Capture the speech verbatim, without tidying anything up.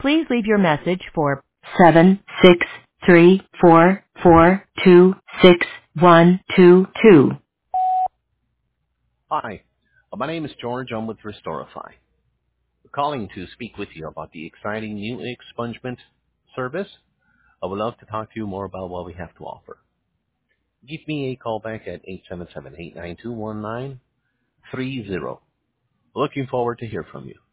Please leave your message for seven six three four four two six one two two. Hi, uh, my name is George. I'm with Restorify. We're calling to speak with you about the exciting new expungement service. I would love to talk to you more about what we have to offer. Give me a call back at eight seven seven, eight nine two, one nine three zero. Looking forward to hear from you.